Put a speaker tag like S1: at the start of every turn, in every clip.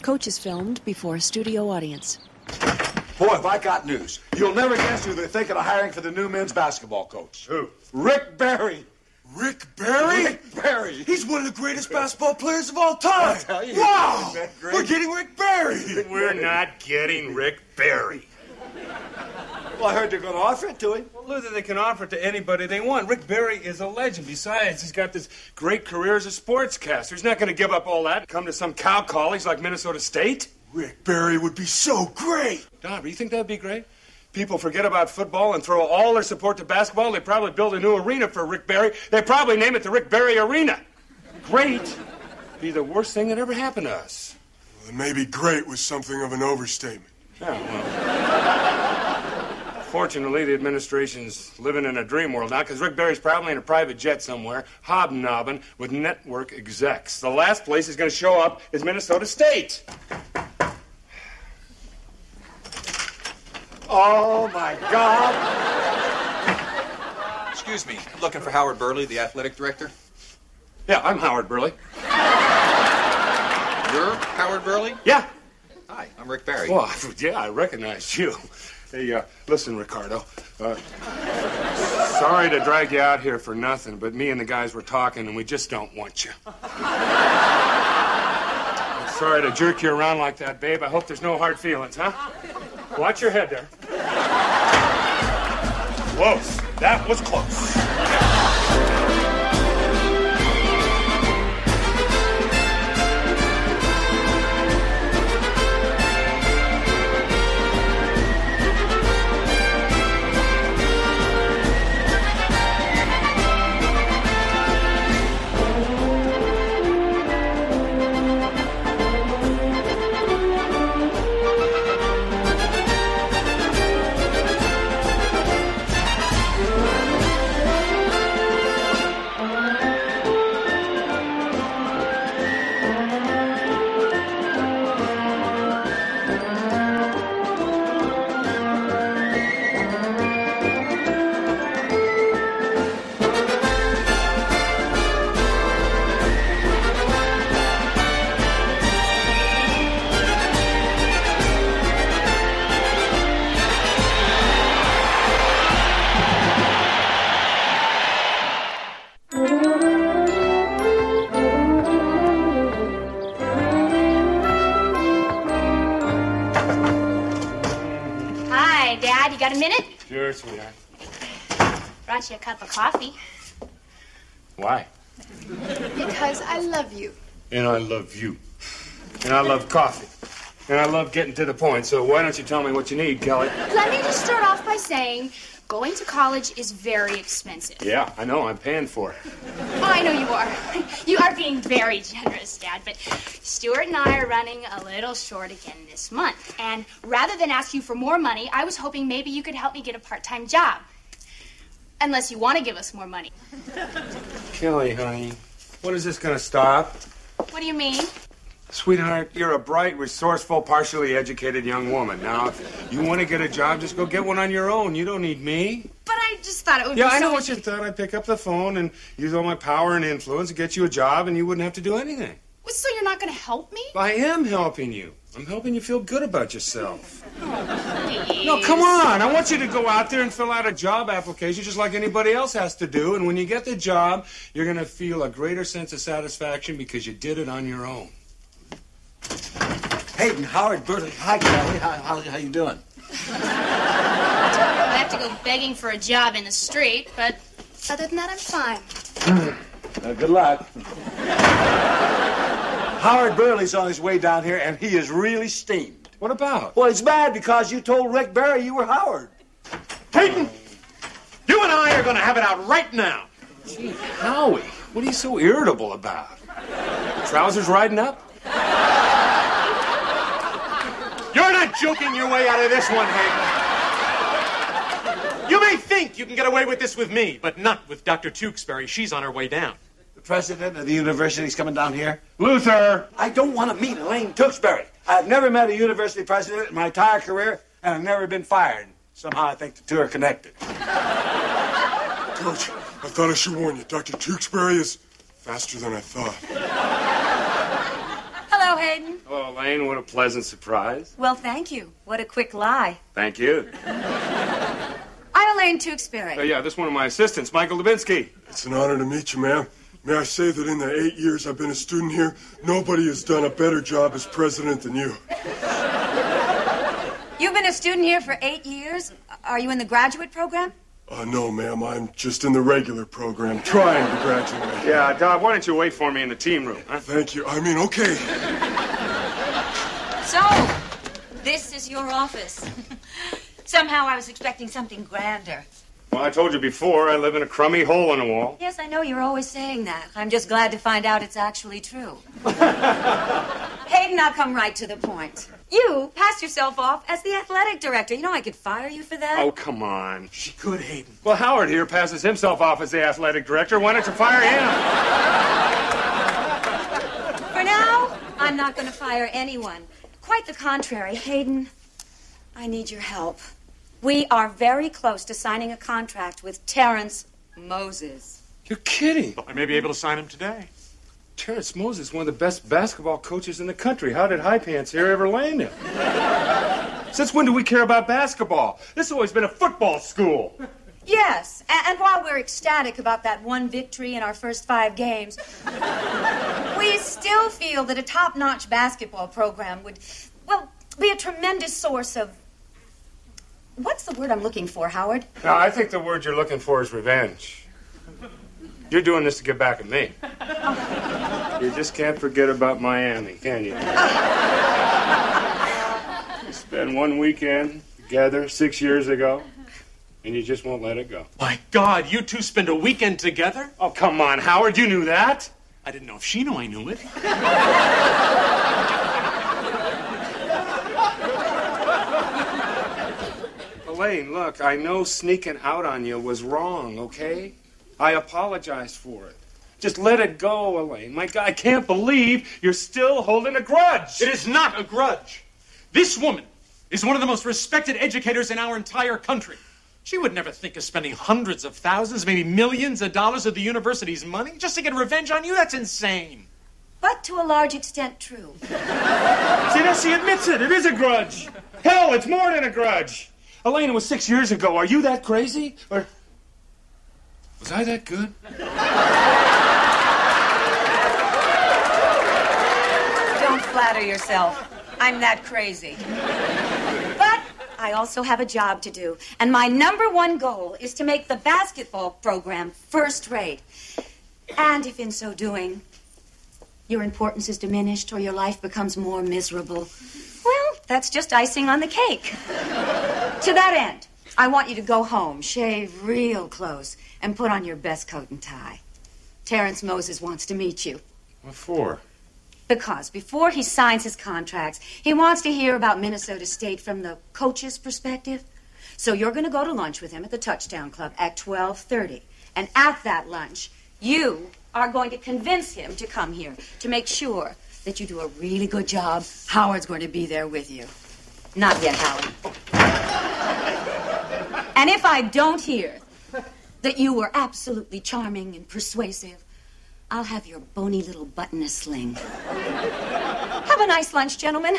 S1: Coach is filmed before a studio audience.
S2: Boy, have I got news. You'll never guess who they're thinking of hiring for the new men's basketball coach.
S3: Who?
S2: Rick Barry.
S3: Rick Barry?
S2: Rick Barry.
S3: He's one of the greatest basketball players of all time.
S2: I'll tell you.
S3: Wow!
S2: Isn't that great?
S3: We're getting Rick Barry.
S4: We're not getting Rick Barry.
S2: Well, I heard they're going to offer it to him.
S4: Well, Luther, they can offer it to anybody they want. Rick Barry is a legend. Besides, he's got this great career as a sportscaster. He's not going to give up all that and come to some cow colleges like Minnesota State.
S3: Rick Barry would be so great.
S4: Dobber, you think that'd be great? People forget about football and throw all their support to basketball. They probably build a new arena for Rick Barry. They probably name it the Rick Barry Arena. Great. Be the worst thing that ever happened to us.
S3: Well, maybe great was something of an overstatement.
S4: Yeah, well. Fortunately, the administration's living in a dream world now because Rick Barry's probably in a private jet somewhere, hobnobbing with network execs. The last place he's going to show up is Minnesota State.
S2: Oh, my God.
S5: Excuse me, looking for Howard Burley, the athletic director?
S4: Yeah, I'm Howard Burley.
S5: You're Howard Burley?
S4: Yeah.
S5: Hi, I'm Rick Barry.
S4: Well, yeah, I recognized you. Hey, listen, Ricardo. Sorry to drag you out here for nothing, but me and the guys were talking, and we just don't want you. I'm sorry to jerk you around like that, babe. I hope there's no hard feelings, huh? Watch your head there. Close. That was close.
S6: Got a minute?
S4: Sure, sweetheart.
S6: Brought you a cup of coffee.
S4: Why?
S7: Because I love you.
S4: And I love you. And I love coffee. And I love getting to the point. So why don't you tell me what you need, Kelly?
S6: Let me just start off by saying going to college is very expensive.
S4: Yeah, I know. I'm paying for it.
S6: Oh, I know you are. You are being very generous, Dad. But Stuart and I are running a little short again this month. And rather than ask you for more money, I was hoping maybe you could help me get a part-time job. Unless you want to give us more money.
S4: Kelly, honey, when is this going to stop?
S6: What do you mean?
S4: Sweetheart, you're a bright, resourceful, partially educated young woman. Now, if you want to get a job, just go get one on your own. You don't need me.
S6: But I just thought it would be
S4: Yeah, I
S6: so
S4: know what you thought. I'd pick up the phone and use all my power and influence to get you a job, and you wouldn't have to do anything.
S6: So you're not going to help me?
S4: I am helping you. I'm helping you feel good about yourself.
S6: Oh, please.
S4: No, come on. I want you to go out there and fill out a job application just like anybody else has to do. And when you get the job, you're going to feel a greater sense of satisfaction because you did it on your own.
S2: Hayden, Howard Burley. Hi, Kelly. How you doing?
S6: I have to go begging for a job in the street, but other than that, I'm fine.
S2: Good luck. Howard Burley's on his way down here, and he is really steamed.
S4: What about?
S2: Well, he's mad because you told Rick Barry you were Howard.
S8: Hayden, you and I are going to have it out right now.
S4: Gee, Howie, what are you so irritable about? Trousers riding up?
S8: You're not joking your way out of this one, Hayden. You may think you can get away with this with me, but not with Dr. Tewksbury. She's on her way down.
S2: The president of the university's coming down here.
S4: Luther!
S2: I don't want to meet Elaine Tewksbury. I've never met a university president in my entire career, and I've never been fired. Somehow I think the two are connected.
S3: Coach, I thought I should warn you. Dr. Tewksbury is faster than I thought.
S6: Hello,
S9: Hayden.
S4: Hello, Elaine. What a pleasant surprise.
S9: Well, thank you. What a quick lie.
S4: Thank you.
S9: I'm Elaine Tewksbury.
S4: Yeah, this is one of my assistants, Michael Dubinsky.
S3: It's an honor to meet you, ma'am. May I say that in the 8 years I've been a student here, nobody has done a better job as president than you.
S9: You've been a student here for 8 years? Are you in the graduate program?
S3: No, ma'am. I'm just in the regular program, trying to graduate.
S4: Yeah, Doc, why don't you wait for me in the team room, huh?
S3: Thank you. I mean, okay.
S9: So, this is your office. Somehow I was expecting something grander.
S4: Well, I told you before, I live in a crummy hole in the wall.
S9: Yes, I know you're always saying that. I'm just glad to find out it's actually true. Hayden, I'll come right to the point. You passed yourself off as the athletic director. You know I could fire you for that.
S4: Oh, come on.
S8: She could, Hayden.
S4: Well, Howard here passes himself off as the athletic director. Why don't you fire him?
S9: For now, I'm not going to fire anyone. Quite the contrary. Hayden, I need your help. We are very close to signing a contract with Terrence Moses.
S4: You're kidding.
S8: I may be able to sign him today.
S4: Terrence Moses is one of the best basketball coaches in the country. How did High Pants here ever land him? Since when do we care about basketball? This has always been a football school.
S9: Yes, and while we're ecstatic about that one victory in our first 5 games, we still feel that a top-notch basketball program would, well, be a tremendous source of... What's the word I'm looking for, Howard?
S4: No, I think the word you're looking for is revenge. You're doing this to get back at me. You just can't forget about Miami, can you? We spent one weekend together 6 years ago, and you just won't let it go.
S8: My God, you two spend a weekend together?
S4: Oh, come on, Howard, you knew that.
S8: I didn't know if she knew I knew it.
S4: Elaine, look, I know sneaking out on you was wrong, okay? I apologize for it. Just let it go, Elaine. My God, I can't believe you're still holding a grudge.
S8: It is not a grudge. This woman is one of the most respected educators in our entire country. She would never think of spending hundreds of thousands, maybe millions of dollars of the university's money just to get revenge on you. That's insane.
S9: But to a large extent, true.
S4: See, now she admits it. It is a grudge. Hell, it's more than a grudge. Elaine, it was 6 years ago. Are you that crazy? Or was I that good?
S9: Don't flatter yourself. I'm that crazy. But I also have a job to do. And my #1 goal is to make the basketball program first rate. And if in so doing, your importance is diminished or your life becomes more miserable, well, that's just icing on the cake. To that end, I want you to go home, shave real close, and put on your best coat and tie. Terrence Moses wants to meet you.
S4: What for?
S9: Because before he signs his contracts, he wants to hear about Minnesota State from the coach's perspective. So you're going to go to lunch with him at the Touchdown Club at 12:30. And at that lunch, you are going to convince him to come here to make sure that you do a really good job. Howard's going to be there with you. Not yet, Howard. And if I don't hear that you were absolutely charming and persuasive, I'll have your bony little butt in a sling. Have a nice lunch, gentlemen.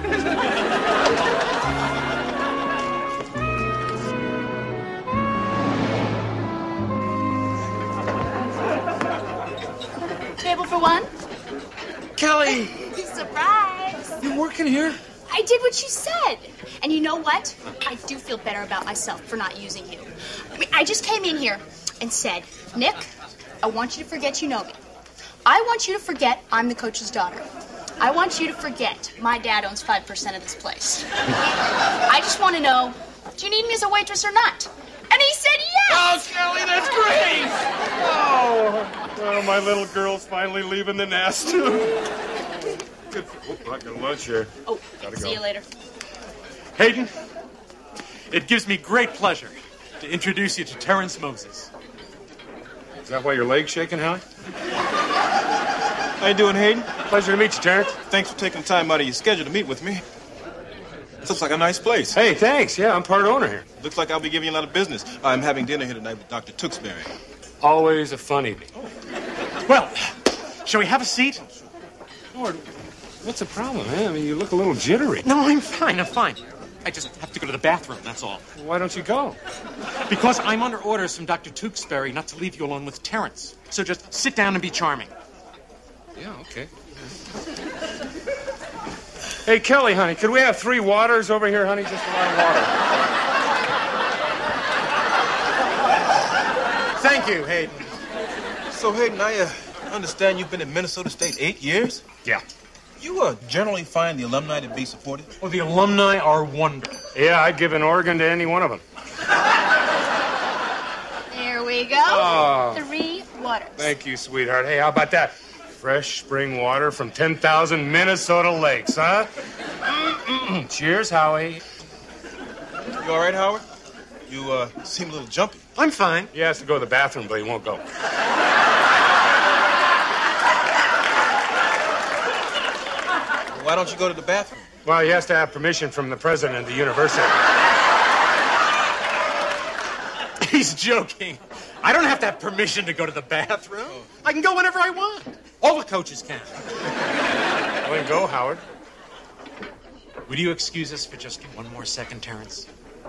S6: Table for one?
S4: Kelly!
S6: Surprise!
S4: You working here?
S6: I did what you said. And you know what? I do feel better about myself for not using you. I just came in here and said, Nick, I want you to forget you know me. I want you to forget I'm the coach's daughter. I want you to forget my dad owns 5% of this place. I just want to know, do you need me as a waitress or not? And he said yes!
S4: Oh, Kelly, that's great! Oh, well, my little girl's finally leaving the nest. Good. Oh, I got lunch here.
S6: Oh,
S4: Gotta
S6: see
S4: go.
S6: you later.
S8: Hayden, it gives me great pleasure to introduce you to Terrence Moses.
S4: Is that why your leg's shaking, Howie?
S10: How you doing, Hayden?
S4: Pleasure to meet you, Terrence.
S10: Thanks for taking time out of your schedule to meet with me. This looks like a nice place.
S4: Hey, thanks. Yeah, I'm part owner here.
S10: Looks like I'll be giving you a lot of business. I'm having dinner here tonight with Dr. Tewksbury.
S4: Always a fun evening.
S8: Well, shall we have a seat?
S4: Lord, What's the problem, man? I mean, you look a little jittery.
S8: No, I'm fine. I just have to go to the bathroom, that's all.
S4: Why don't you go?
S8: Because I'm under orders from Dr. Tewksbury not to leave you alone with Terrence. So just sit down and be charming.
S4: Yeah, okay. Hey, Kelly, honey, could we have 3 waters over here, honey? Just a lot of water.
S8: Thank you, Hayden.
S10: So, Hayden, I understand you've been at Minnesota State 8 years?
S4: Yeah.
S10: You generally find the alumni to be supportive?
S8: Well, the alumni are wonderful.
S4: Yeah, I'd give an Oregon to any one of them.
S6: There we go.
S4: Oh.
S6: 3 waters.
S4: Thank you, sweetheart. Hey, how about that? Fresh spring water from 10,000 Minnesota lakes, huh? Cheers, Howie.
S10: You all right, Howard? You seem a little jumpy.
S8: I'm fine.
S4: He has to go to the bathroom, but he won't go.
S10: Why don't you go to the bathroom?
S4: Well, he has to have permission from the president of the university.
S8: He's joking. I don't have to have permission to go to the bathroom. I can go whenever I want. All the coaches can.
S4: Well, then go, Howard.
S8: Would you excuse us for just 1 more second, Terrence?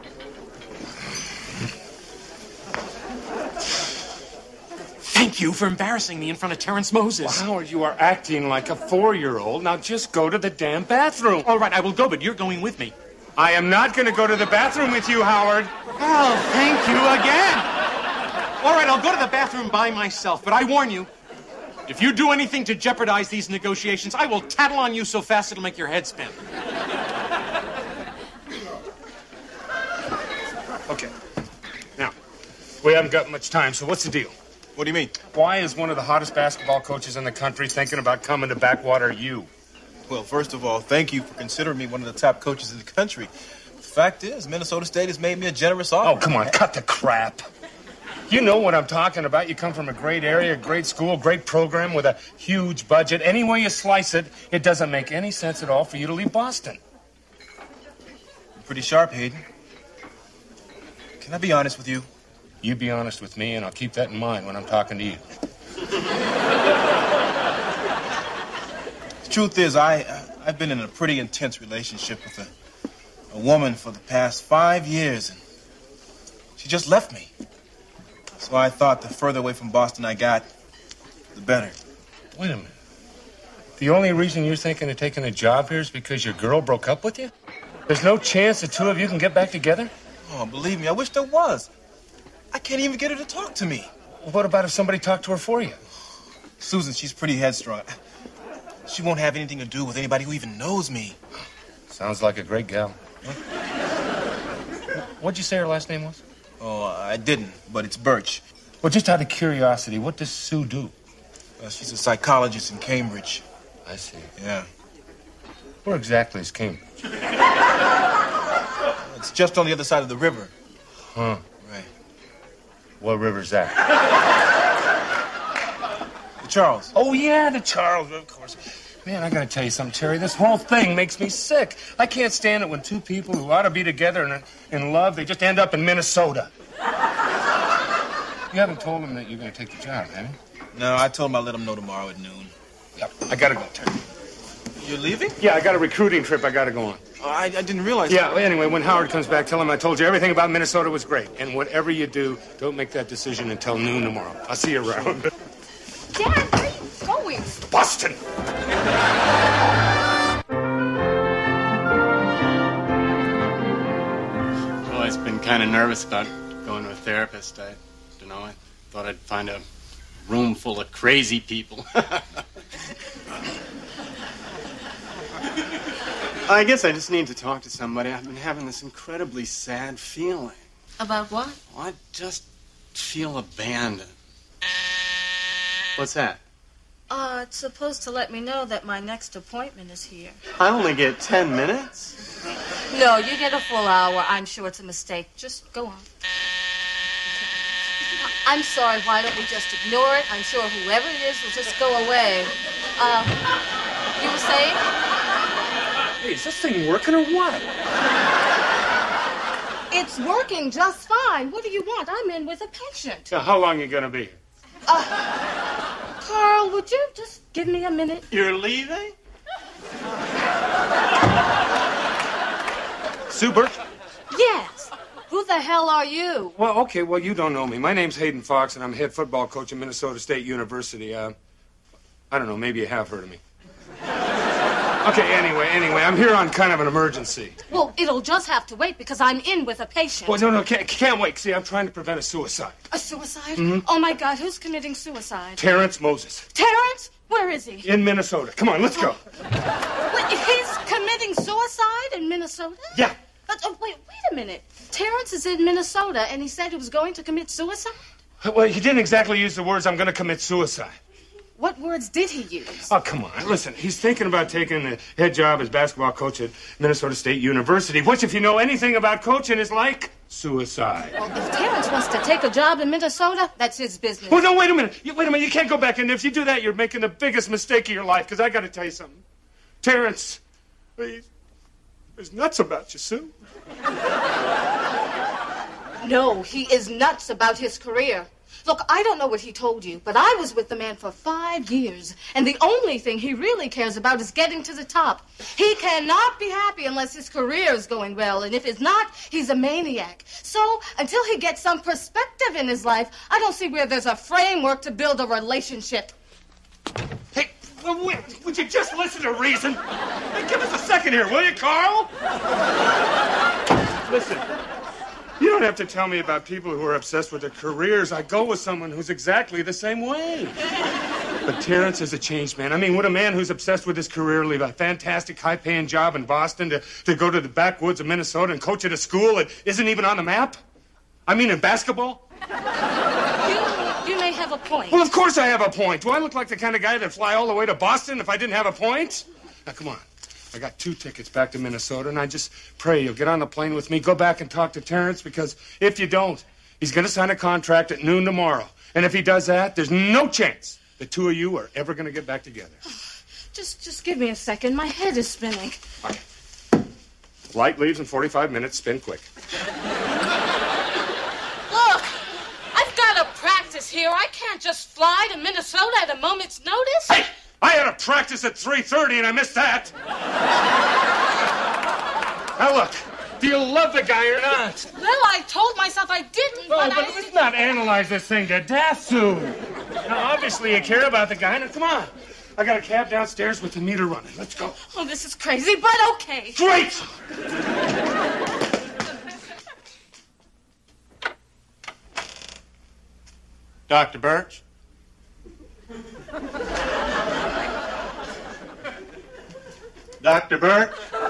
S8: Thank you for embarrassing me in front of Terrence Moses.
S4: Well, Howard, you are acting like a 4-year-old. Now just go to the damn bathroom.
S8: All right, I will go, but you're going with me.
S4: I am not going to go to the bathroom with you, Howard.
S8: Oh, thank you again. All right, I'll go to the bathroom by myself, but I warn you, if you do anything to jeopardize these negotiations, I will tattle on you so fast it'll make your head spin.
S4: Okay. Now, we haven't got much time, so what's the deal?
S10: What do you mean?
S4: Why is one of the hottest basketball coaches in the country thinking about coming to Backwater U?
S10: Well, first of all, thank you for considering me one of the top coaches in the country. The fact is, Minnesota State has made me a generous offer.
S4: Oh, come on, cut the crap. You know what I'm talking about. You come from a great area, great school, great program with a huge budget. Any way you slice it, it doesn't make any sense at all for you to leave Boston.
S10: You're pretty sharp, Hayden. Can I be honest with you?
S4: You be honest with me, and I'll keep that in mind when I'm talking to you.
S10: The truth is, I've been in a pretty intense relationship with a woman for the past 5 years, and she just left me. So I thought the further away from Boston I got, the better.
S4: Wait a minute. The only reason you're thinking of taking a job here is because your girl broke up with you? There's no chance the 2 of you can get back together?
S10: Oh, believe me, I wish there was. I can't even get her to talk to me.
S4: Well, what about if somebody talked to her for you?
S10: Susan, she's pretty headstrong. She won't have anything to do with anybody who even knows me.
S4: Sounds like a great gal. Huh? What'd you say her last name was?
S10: Oh, I didn't, but it's Birch.
S4: Well, just out of curiosity, what does Sue do?
S10: She's a psychologist in Cambridge.
S4: I see.
S10: Yeah.
S4: Where exactly is Cambridge?
S10: It's just on the other side of the river.
S4: Huh.
S10: Right.
S4: What river's that?
S10: The Charles.
S4: Oh, yeah, the Charles, of course. Man, I gotta tell you something, Terry. This whole thing makes me sick. I can't stand it when 2 people who ought to be together and in love, they just end up in Minnesota. You haven't told him that you're gonna take the job, have you?
S10: No, I told him I'd let him know tomorrow at noon.
S4: Yep, I gotta go, Terry.
S10: You're leaving?
S4: Yeah, I got a recruiting trip I gotta go on.
S10: Oh, I didn't realize
S4: Yeah, well, anyway, when Howard comes back, tell him I told you everything about Minnesota was great. And whatever you do, don't make that decision until noon tomorrow. I'll see you around.
S6: Dad, where are you going?
S4: Boston!
S11: Well, I've been kind of nervous about going to a therapist. I don't know. I thought I'd find a room full of crazy people. I guess I just need to talk to somebody. I've been having this incredibly sad feeling.
S9: About what?
S11: Well, I just feel abandoned. What's that?
S9: It's supposed to let me know that my next appointment is here.
S11: I only get 10 minutes.
S9: No, you get a full hour. I'm sure it's a mistake. Just go on. I'm sorry. Why don't we just ignore it? I'm sure whoever it is will just go away. You were saying?
S4: Hey, is this thing working or what?
S9: It's working just fine. What do you want? I'm in with a patient.
S4: So how long you gonna be here?
S9: Carl, would you just give me a minute?
S11: You're leaving?
S4: Sue Birch?
S12: Yes. Who the hell are you?
S4: Well, okay, well, you don't know me. My name's Hayden Fox, and I'm head football coach at Minnesota State University. I don't know, maybe you have heard of me. Okay, anyway, I'm here on kind of an emergency.
S12: Well, it'll just have to wait because I'm in with a patient.
S4: Well, no, can't wait. See, I'm trying to prevent a suicide.
S12: A suicide?
S4: Mhm.
S12: Oh, my God, who's committing suicide?
S4: Terrence Moses.
S12: Terrence? Where is he?
S4: In Minnesota. Come on, let's go.
S12: Wait, he's committing suicide in Minnesota?
S4: Yeah.
S12: Wait a minute. Terrence is in Minnesota, and he said he was going to commit suicide?
S4: Well, he didn't exactly use the words, I'm going to commit suicide.
S12: What words did he use?
S4: Oh, come on. Listen, he's thinking about taking the head job as basketball coach at Minnesota State University, which, if you know anything about coaching, is like suicide.
S12: Well, if Terrence wants to take a job in Minnesota, that's his business.
S4: Well, no, wait a minute. You can't go back in there. If you do that, you're making the biggest mistake of your life, because I got to tell you something. Terrence, he's nuts about you, Sue.
S12: No, he is nuts about his career. Look, I don't know what he told you, but I was with the man for 5 years, and the only thing he really cares about is getting to the top. He cannot be happy unless his career is going well, and if it's not, he's a maniac. So, until he gets some perspective in his life, I don't see where there's a framework to build a relationship.
S4: Hey, would you just listen to reason? Hey, give us a second here, will you, Carl? Listen. You don't have to tell me about people who are obsessed with their careers. I go with someone who's exactly the same way. But Terrence is a changed man. I mean, would a man who's obsessed with his career leave a fantastic, high-paying job in Boston to go to the backwoods of Minnesota and coach at a school that isn't even on the map? I mean, in basketball?
S12: You may have a point.
S4: Well, of course I have a point. Do I look like the kind of guy that'd fly all the way to Boston if I didn't have a point? Now, come on. I got 2 tickets back to Minnesota, and I just pray you'll get on the plane with me, go back and talk to Terrence, because if you don't, he's going to sign a contract at noon tomorrow. And if he does that, there's no chance the 2 of you are ever going to get back together.
S12: Just give me a second. My head is spinning.
S4: Okay. Flight leaves in 45 minutes. Spin quick.
S12: Look, I've got to practice here. I can't just fly to Minnesota at a moment's notice.
S4: Hey! I had a practice at 3:30 and I missed that. Now look, do you love the guy or not?
S12: Well, I told myself I didn't,
S4: but let's not analyze this thing to death, Sue. Now, obviously you care about the guy. Now, come on. I got a cab downstairs with the meter running. Let's go.
S12: Oh, this is crazy, but okay.
S4: Great!
S11: Dr. Birch? Dr. Birch?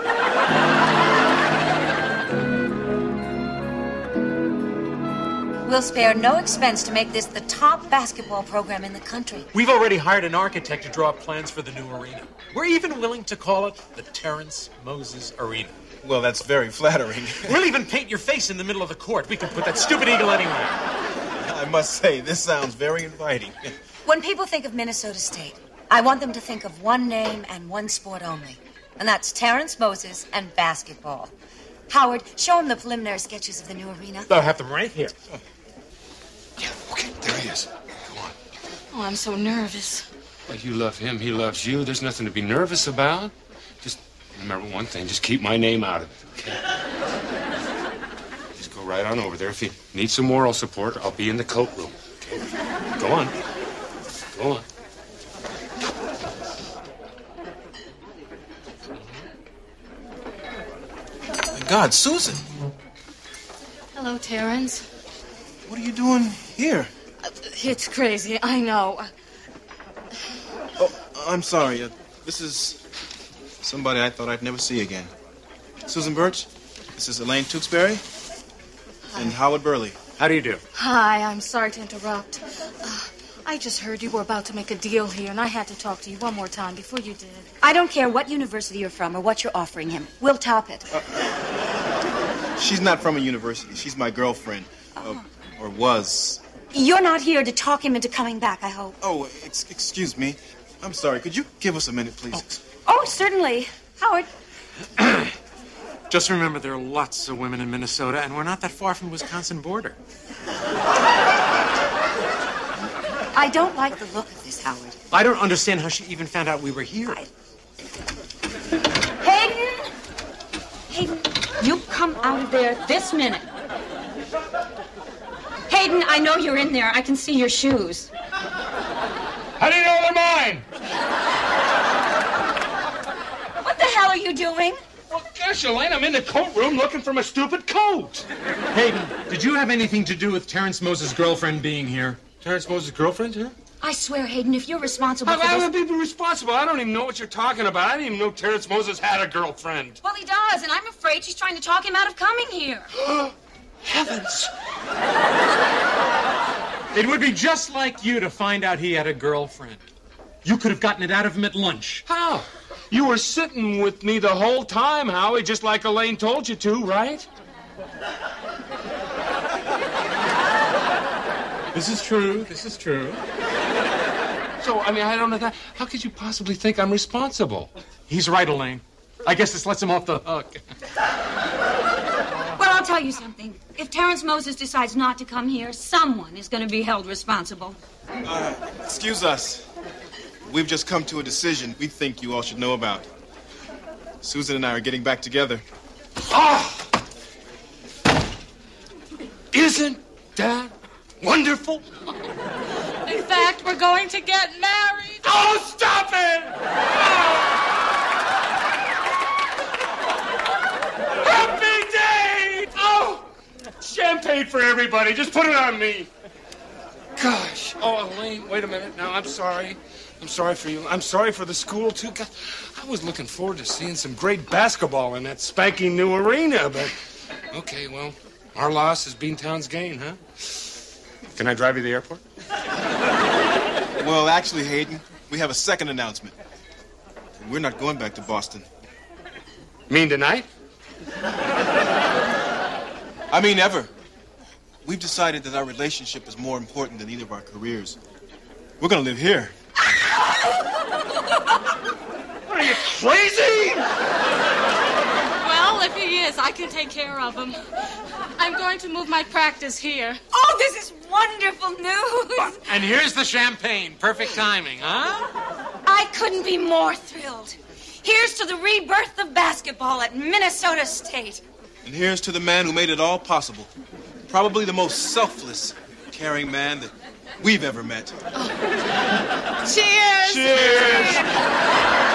S9: We'll spare no expense to make this the top basketball program in the country.
S8: We've already hired an architect to draw up plans for the new arena. We're even willing to call it the Terrence Moses Arena.
S10: Well, that's very flattering.
S8: We'll even paint your face in the middle of the court. We can put that stupid eagle anywhere.
S10: I must say, this sounds very inviting.
S9: When people think of Minnesota State, I want them to think of one name and one sport only. And that's Terrence Moses and basketball. Howard, show him the preliminary sketches of the new arena.
S8: I'll have them right here.
S4: Yeah, okay, there he is. Go on.
S12: Oh, I'm so nervous.
S4: Well, you love him, he loves you. There's nothing to be nervous about. Just remember one thing, just keep my name out of it, okay? Just go right on over there. If you need some moral support, I'll be in the coat room, okay? Go on. Go on.
S10: My God, Susan.
S12: Hello, Terrence.
S10: What are you doing here?
S12: It's crazy, I know.
S10: Oh, I'm sorry. This is somebody I thought I'd never see again. Susan Birch, this is Elaine Tewksbury and Howard Burley.
S8: How do you do?
S12: Hi, I'm sorry to interrupt. I just heard you were about to make a deal here, and I had to talk to you one more time before you did.
S9: I don't care what university you're from or what you're offering him. We'll top it.
S10: She's not from a university. She's my girlfriend. Or was.
S9: You're not here to talk him into coming back, I hope.
S10: Oh, excuse me. I'm sorry. Could you give us a minute, please?
S9: Oh, certainly. Howard.
S8: Just remember, there are lots of women in Minnesota, and we're not that far from the Wisconsin border.
S9: I don't like the look of this, Howard.
S8: I don't understand how she even found out we were here.
S9: Hayden! Hayden, you come come out of there this minute. Hayden, I know you're in there. I can see your shoes.
S4: How do you know they're mine?
S9: What the hell are you doing?
S4: Well, gosh, Elaine, I'm in the coat room looking for my stupid coat.
S8: Hayden, did you have anything to do with Terrence Moses' girlfriend being here?
S4: Terrence Moses' girlfriend here?
S9: I swear, Hayden, if you're responsible for
S4: How
S9: this...
S4: would I be responsible? I don't even know what you're talking about. I didn't even know Terrence Moses had a girlfriend.
S9: Well, he does, and I'm afraid she's trying to talk him out of coming here.
S4: Heavens.
S8: It would be just like you to find out he had a girlfriend. You could have gotten it out of him at lunch.
S4: How? You were sitting with me the whole time, Howie, just like Elaine told you to, right?
S8: This is true. This is true.
S4: So, I mean, I don't know that. How could you possibly think I'm responsible?
S8: He's right, Elaine. I guess this lets him off the hook.
S9: Well, I'll tell you something. If Terrence Moses decides not to come here, someone is going to be held responsible.
S10: Excuse us. We've just come to a decision we think you all should know about. Susan and I are getting back together.
S4: Oh! Isn't that wonderful?
S12: In fact, we're going to get married.
S4: Oh, stop it! Happy day! Oh, champagne for everybody. Just put it on me. Gosh. Oh, Elaine, wait a minute. Now, I'm sorry. I'm sorry for you. I'm sorry for the school, too. God, I was looking forward to seeing some great basketball in that spanking new arena, but... Okay, well, our loss is Beantown's gain, huh? Can I drive you to the airport?
S10: Well, actually, Hayden, we have a second announcement. We're not going back to Boston.
S4: Mean tonight?
S10: I mean ever. We've decided that our relationship is more important than either of our careers. We're gonna live here.
S4: Are you crazy?
S12: Well, if he is, I can take care of him. I'm going to move my practice here.
S9: Oh, this is wonderful news.
S8: And here's the champagne. Perfect timing, huh?
S9: I couldn't be more thrilled. Here's to the rebirth of basketball at Minnesota State.
S10: And here's to the man who made it all possible. Probably the most selfless, caring man that we've ever met.
S12: Cheers!
S4: Cheers!